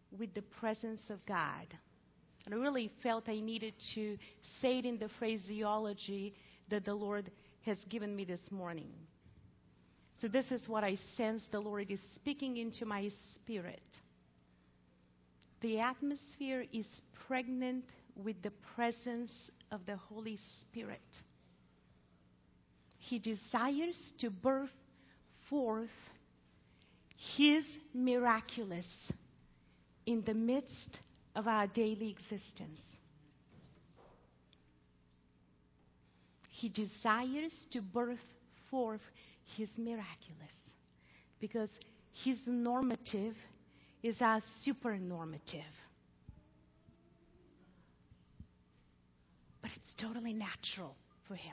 with the presence of God. And I really felt I needed to say it in the phraseology that the Lord has given me this morning. So this is what I sense the Lord is speaking into my spirit. The atmosphere is pregnant with the presence of the Holy Spirit. He desires to birth forth His miraculous in the midst of our daily existence. He desires to birth forth His miraculous because His normative is our supernormative. But it's totally natural for Him.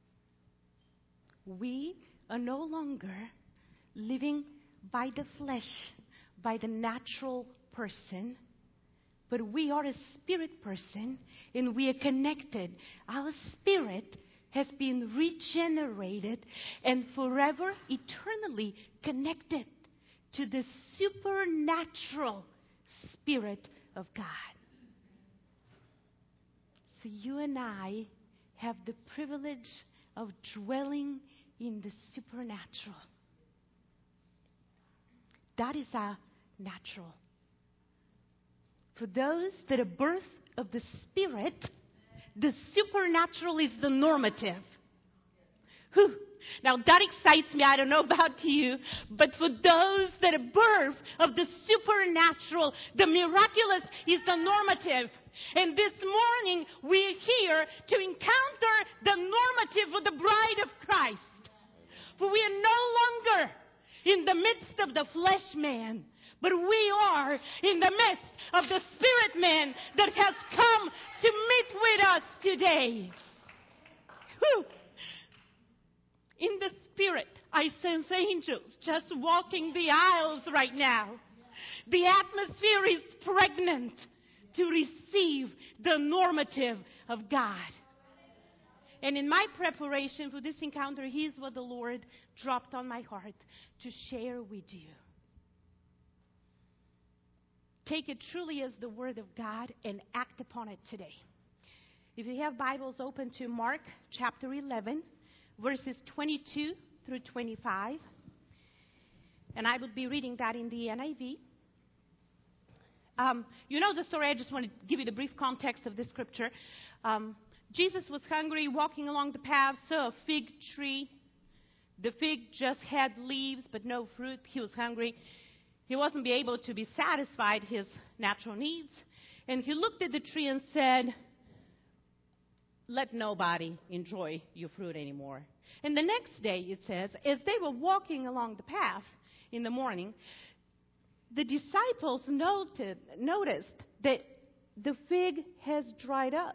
We are no longer living by the flesh, by the natural person, but we are a spirit person and we are connected. Our spirit has been regenerated and forever, eternally connected to the supernatural Spirit of God. So you and I have the privilege of dwelling in the supernatural. That is our natural. For those that are birth of the Spirit, the supernatural is the normative. Whew. Now that excites me. I don't know about you, but for those that are birth of the supernatural, the miraculous is the normative. And this morning we're here to encounter the normative of the bride of Christ. For we are no longer in the midst of the flesh man, but we are in the midst of the spirit man that has come to meet with us today. Whew. In the spirit, I sense angels just walking the aisles right now. The atmosphere is pregnant to receive the normative of God. And in my preparation for this encounter, here's what the Lord dropped on my heart to share with you. Take it truly as the Word of God and act upon it today. If you have Bibles open to Mark chapter 11, verses 22 through 25. And I will be reading that in the NIV. You know the story. I just want to give you the brief context of this scripture. Jesus was hungry, walking along the path, saw a fig tree. The fig just had leaves, but no fruit. He was hungry. He wasn't be able to be satisfied his natural needs. And he looked at the tree and said, let nobody enjoy your fruit anymore. And the next day, it says, as they were walking along the path in the morning, the disciples noticed that the fig has dried up.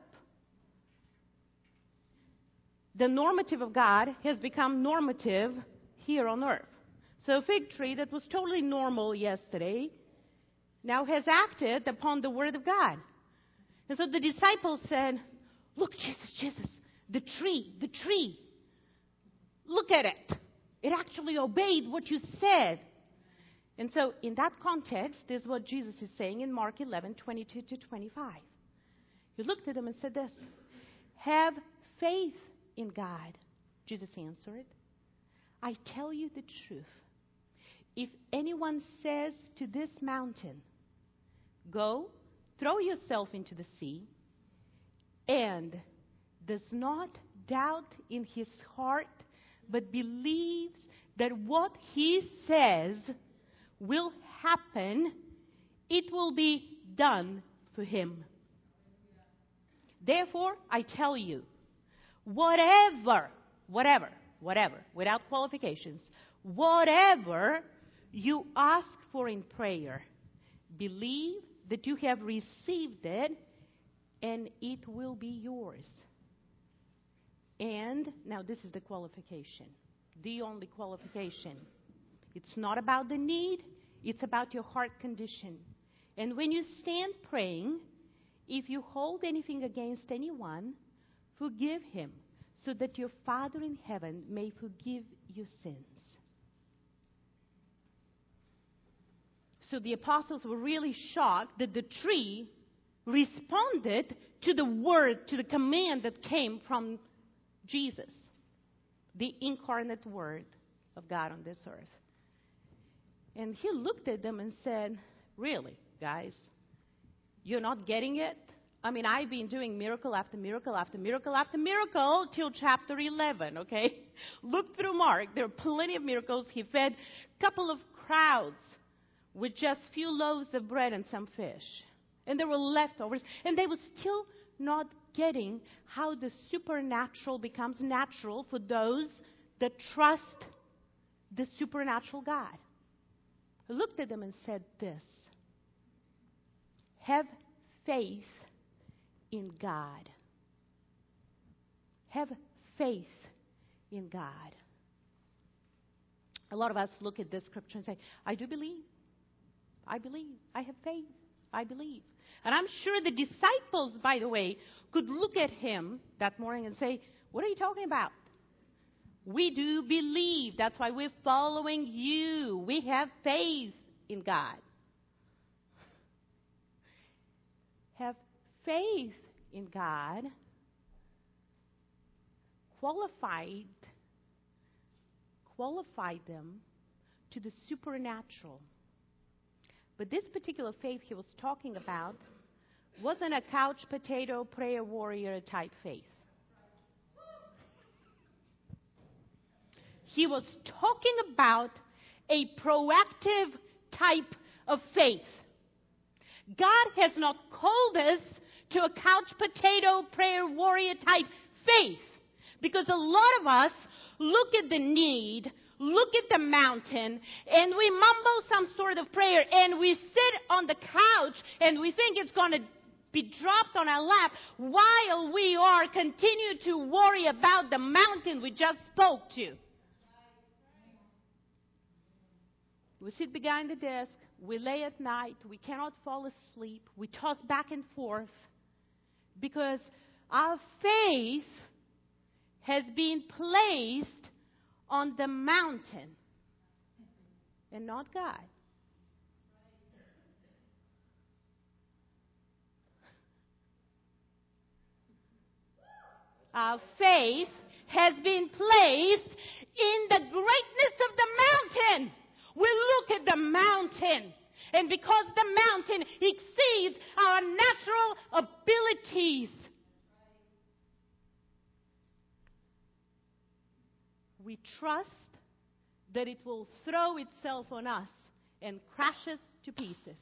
The normative of God has become normative here on earth. So a fig tree that was totally normal yesterday now has acted upon the Word of God. And so the disciples said, look, Jesus, the tree. Look at it. It actually obeyed what you said. And so in that context is what Jesus is saying in Mark 11, 22 to 25. He looked at them and said this, have faith in God. Jesus answered, I tell you the truth. If anyone says to this mountain, go, throw yourself into the sea, and does not doubt in his heart, but believes that what he says will happen, it will be done for him. Therefore, I tell you, whatever, without qualifications, whatever you ask for in prayer, believe that you have received it, and it will be yours. And, now this is the qualification, the only qualification. It's not about the need, it's about your heart condition. And when you stand praying, if you hold anything against anyone, forgive him, so that your Father in heaven may forgive your sins. So the apostles were really shocked that the tree responded to the word, to the command that came from Jesus, the incarnate word of God on this earth. And he looked at them and said, really, guys, you're not getting it? I mean, I've been doing miracle after miracle after miracle after miracle till chapter 11, okay? Look through Mark. There are plenty of miracles. He fed a couple of crowds with just few loaves of bread and some fish. And there were leftovers. And they were still not getting how the supernatural becomes natural for those that trust the supernatural God. I looked at them and said this: have faith in God. Have faith in God. A lot of us look at this scripture and say, I do believe. I believe. I have faith. I believe. And I'm sure the disciples, by the way, could look at him that morning and say, what are you talking about? We do believe. That's why we're following you. We have faith in God. Have faith in God qualified them to the supernatural. But this particular faith he was talking about wasn't a couch potato, prayer warrior type faith. He was talking about a proactive type of faith. God has not called us to a couch potato, prayer warrior type faith. Because a lot of us look at the need, look at the mountain, and we mumble some sort of prayer, and we sit on the couch, and we think it's going to be dropped on our lap while we are continue to worry about the mountain we just spoke to. We sit behind the desk, we lay at night, we cannot fall asleep, we toss back and forth because our faith has been placed on the mountain and not God. Our faith has been placed in the greatness of the mountain. We look at the mountain, and because the mountain exceeds our natural abilities, we trust that it will throw itself on us and crash us to pieces.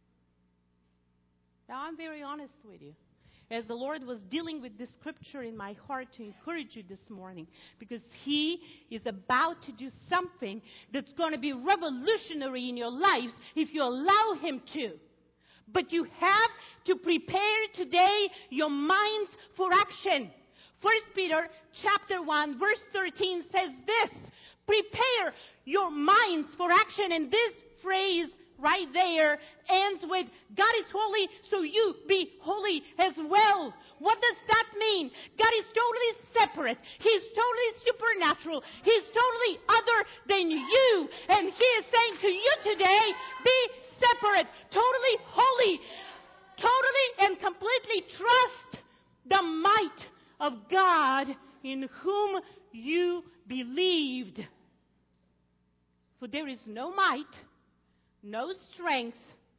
Now, I'm very honest with you. As the Lord was dealing with this scripture in my heart to encourage you this morning, because He is about to do something that's going to be revolutionary in your lives if you allow Him to. But you have to prepare today your minds for action. 1 Peter chapter 1 verse 13 says this: prepare your minds for action. And this phrase right there ends with, God is holy, so you be holy as well. What does that mean? God is totally separate. He's totally supernatural. He's totally other than you. And He is saying to you today, be separate, totally holy, totally and completely trust the might of God in whom you believed. For there is no might, no strength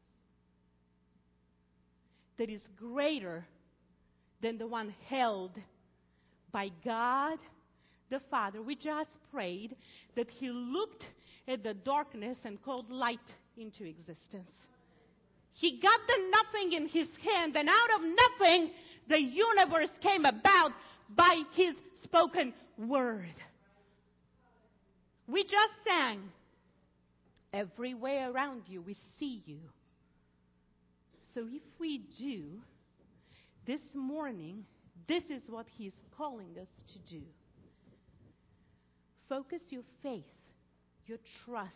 that is greater than the one held by God the Father. We just prayed that He looked at the darkness and called light into existence. He got the nothing in His hand, and out of nothing, the universe came about by His spoken word. We just sang, everywhere around you, we see you. So if we do, this morning, this is what He's calling us to do. Focus your faith, your trust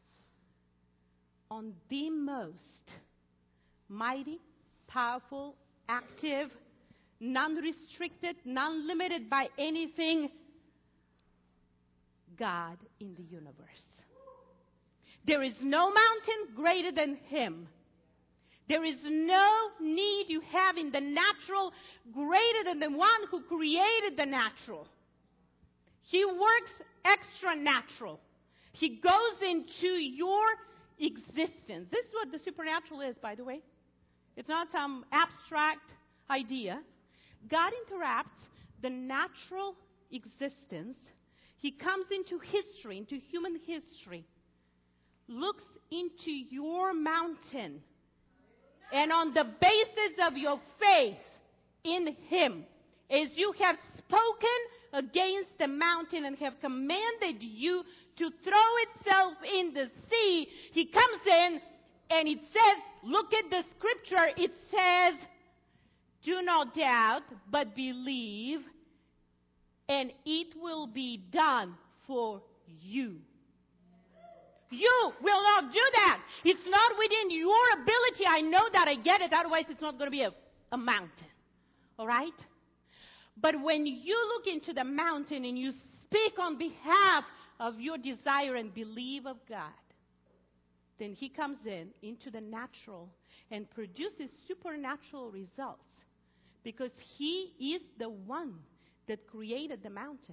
on the most mighty, powerful, active, non-restricted, non-limited by anything God in the universe. There is no mountain greater than Him. There is no need you have in the natural greater than the one who created the natural. He works extra natural. He goes into your existence. This is what the supernatural is, by the way. It's not some abstract idea. God interrupts the natural existence. He comes into history, into human history, looks into your mountain, and on the basis of your faith in Him, as you have spoken against the mountain and have commanded you to throw itself in the sea, He comes in and it says, look at the scripture, it says, do not doubt, but believe, and it will be done for you. You will not do that. It's not within your ability. I know that. I get it. Otherwise, it's not going to be a mountain. All right? But when you look into the mountain and you speak on behalf of your desire and believe of God, then He comes into the natural and produces supernatural results, because He is the one that created the mountain.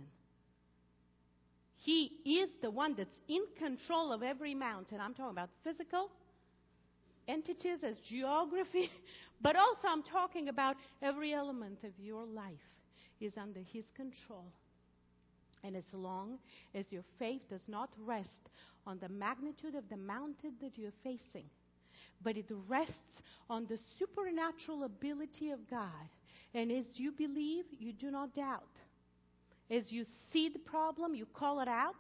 He is the one that's in control of every mountain. I'm talking about physical entities as geography, but also I'm talking about every element of your life is under His control. And as long as your faith does not rest on the magnitude of the mountain that you're facing, but it rests on the supernatural ability of God, and as you believe, you do not doubt. As you see the problem, you call it out,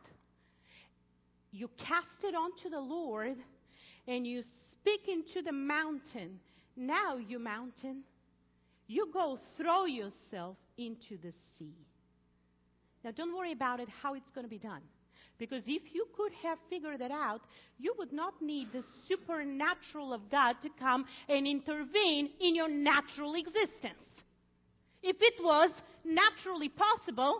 you cast it onto the Lord, and you speak into the mountain. Now, you mountain, you go throw yourself into the sea. Now, don't worry about it, how it's going to be done. Because if you could have figured it out, you would not need the supernatural of God to come and intervene in your natural existence. If it was naturally possible,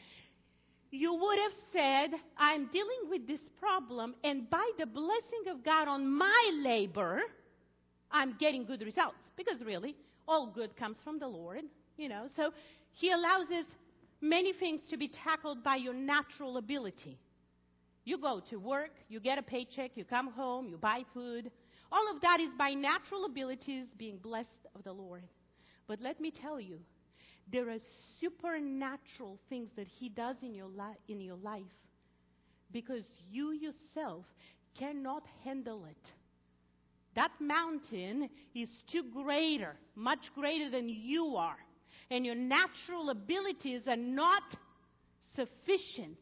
you would have said, I'm dealing with this problem, and by the blessing of God on my labor, I'm getting good results. Because really, all good comes from the Lord, So He allows us many things to be tackled by your natural ability. You go to work, you get a paycheck, you come home, you buy food. All of that is by natural abilities being blessed of the Lord. But let me tell you, there are supernatural things that He does in your life because you yourself cannot handle it. That mountain is too greater, much greater than you are. And your natural abilities are not sufficient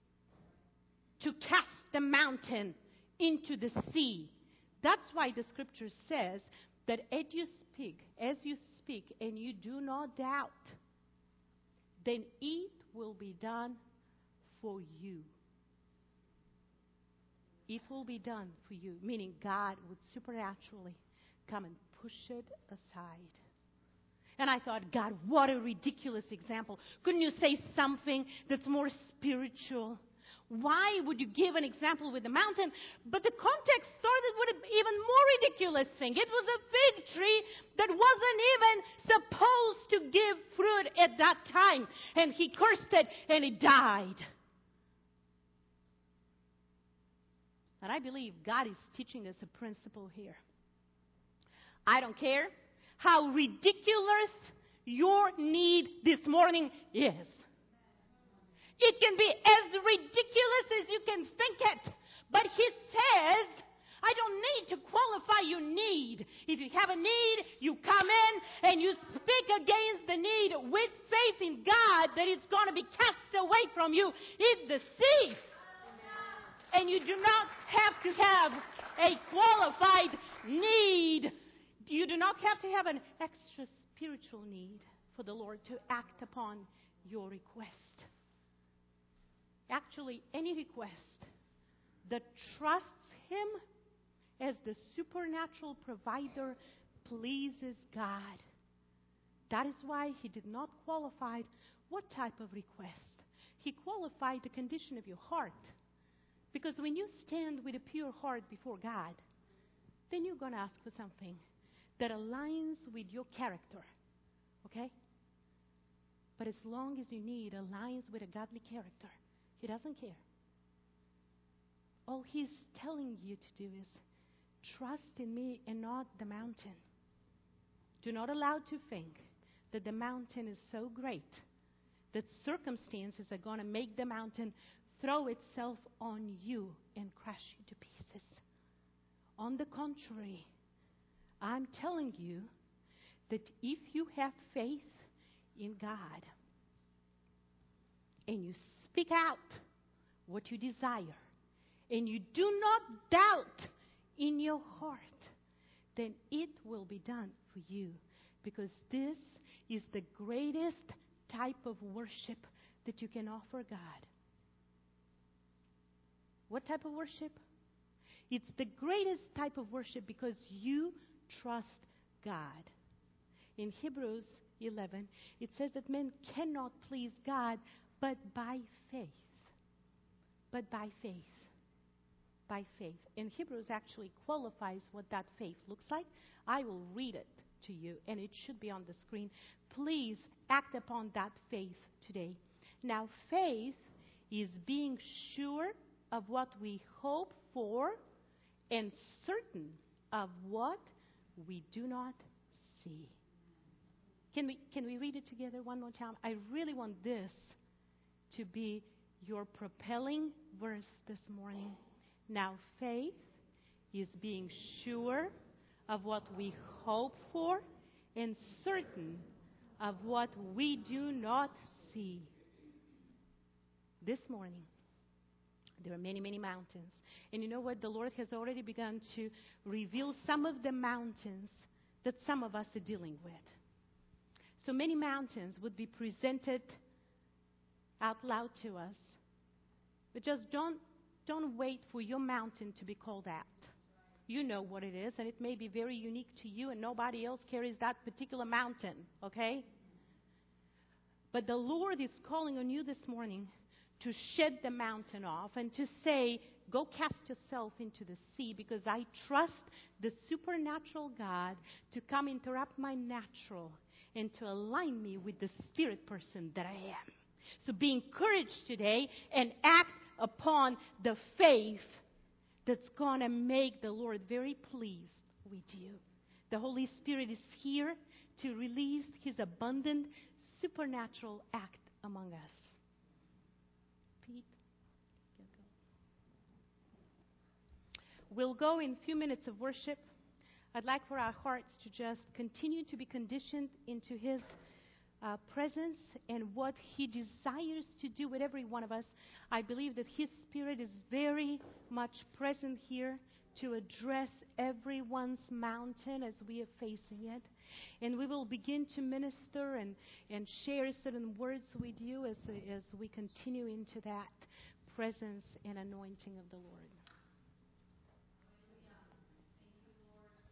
to cast the mountain into the sea. That's why the scripture says that as you speak, and you do not doubt, then it will be done for you. It will be done for you, meaning God would supernaturally come and push it aside. And I thought, God, what a ridiculous example. Couldn't you say something that's more spiritual? Why would you give an example with the mountain? But the context started with an even more ridiculous thing. It was a fig tree that wasn't even supposed to give fruit at that time. And He cursed it and it died. And I believe God is teaching us a principle here. I don't care how ridiculous your need this morning is. It can be as ridiculous as you can think it. But He says, I don't need to qualify your need. If you have a need, you come in and you speak against the need with faith in God that it's going to be cast away from you in the sea. And you do not have to have a qualified need. You do not have to have an extra spiritual need for the Lord to act upon your request. Actually, any request that trusts Him as the supernatural provider pleases God. That is why He did not qualify what type of request. He qualified the condition of your heart. Because when you stand with a pure heart before God, then you're going to ask for something that aligns with your character. Okay? But as long as you need aligns with a godly character, He doesn't care. All He's telling you to do is trust in me and not the mountain. Do not allow to think that the mountain is so great that circumstances are going to make the mountain throw itself on you and crush you to pieces. On the contrary, I'm telling you that if you have faith in God and you speak out what you desire and you do not doubt in your heart, then it will be done for you, because this is the greatest type of worship that you can offer God. What type of worship? It's the greatest type of worship because you trust God. In Hebrews 11, it says that men cannot please God but by faith. But by faith. By faith. And Hebrews actually qualifies what that faith looks like. I will read it to you, and it should be on the screen. Please act upon that faith today. Now, faith is being sure of what we hope for and certain of what we do not see. Can we read it together one more time? I really want this to be your propelling verse this morning. Now, faith is being sure of what we hope for and certain of what we do not see. This morning, there are many, many mountains. And you know what? The Lord has already begun to reveal some of the mountains that some of us are dealing with. So many mountains would be presented out loud to us. But just don't wait for your mountain to be called out. You know what it is, and it may be very unique to you, and nobody else carries that particular mountain, okay? But the Lord is calling on you this morning to shed the mountain off and to say, go cast yourself into the sea, because I trust the supernatural God to come interrupt my natural and to align me with the spirit person that I am. So be encouraged today and act upon the faith that's going to make the Lord very pleased with you. The Holy Spirit is here to release His abundant supernatural act among us. Pete, you go. We'll go in a few minutes of worship. I'd like for our hearts to just continue to be conditioned into His presence and what He desires to do with every one of us. I believe that His Spirit is very much present here to address everyone's mountain as we are facing it. And we will begin to minister and share certain words with you as we continue into that presence and anointing of the Lord.